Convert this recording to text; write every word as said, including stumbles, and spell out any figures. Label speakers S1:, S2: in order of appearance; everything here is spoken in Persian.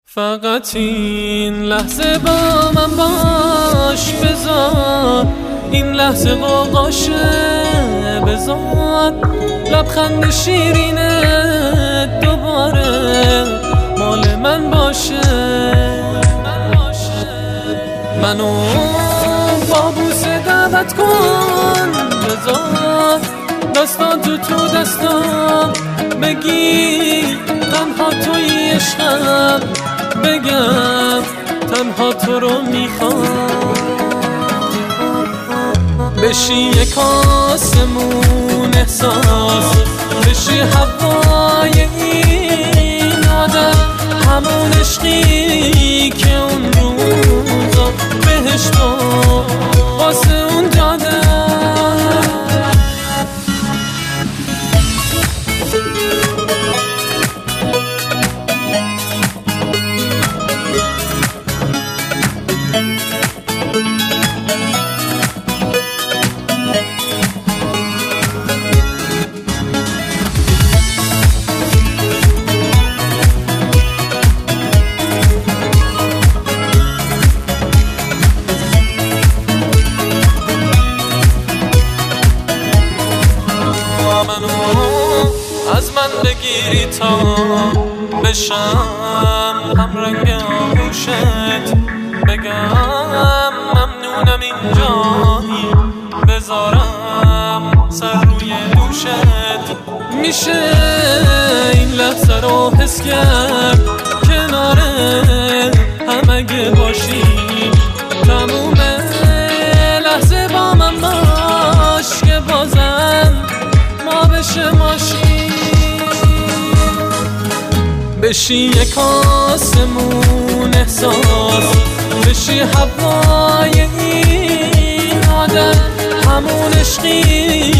S1: فقط این لحظه با من باش، بذار این لحظه قوقاشه، بذار لبخند شیرینه دوباره مال من باشه. منو با بوسه دعوت کن، بذار دستاتو تو دستام بگیر تنها توی عشقم، بگم تنها تو رو میخوام. بشی یک آسمون احساس، بشی هوای این آدم، همون عشقی که اون روزا بهش تو واسه اون دادم. از من بگیری تا بشم هم رنگ آغوشت، بگم ممنونم این جایی بذارم سر روی دوشت. میشه این لحظه رو حس کرد کنار هم اگه باشی، تمومه لحظه با من باش که بازم ما بشه ماشی. بشی یک آسمون احساس، بشی هوای این آدم، همون عشقی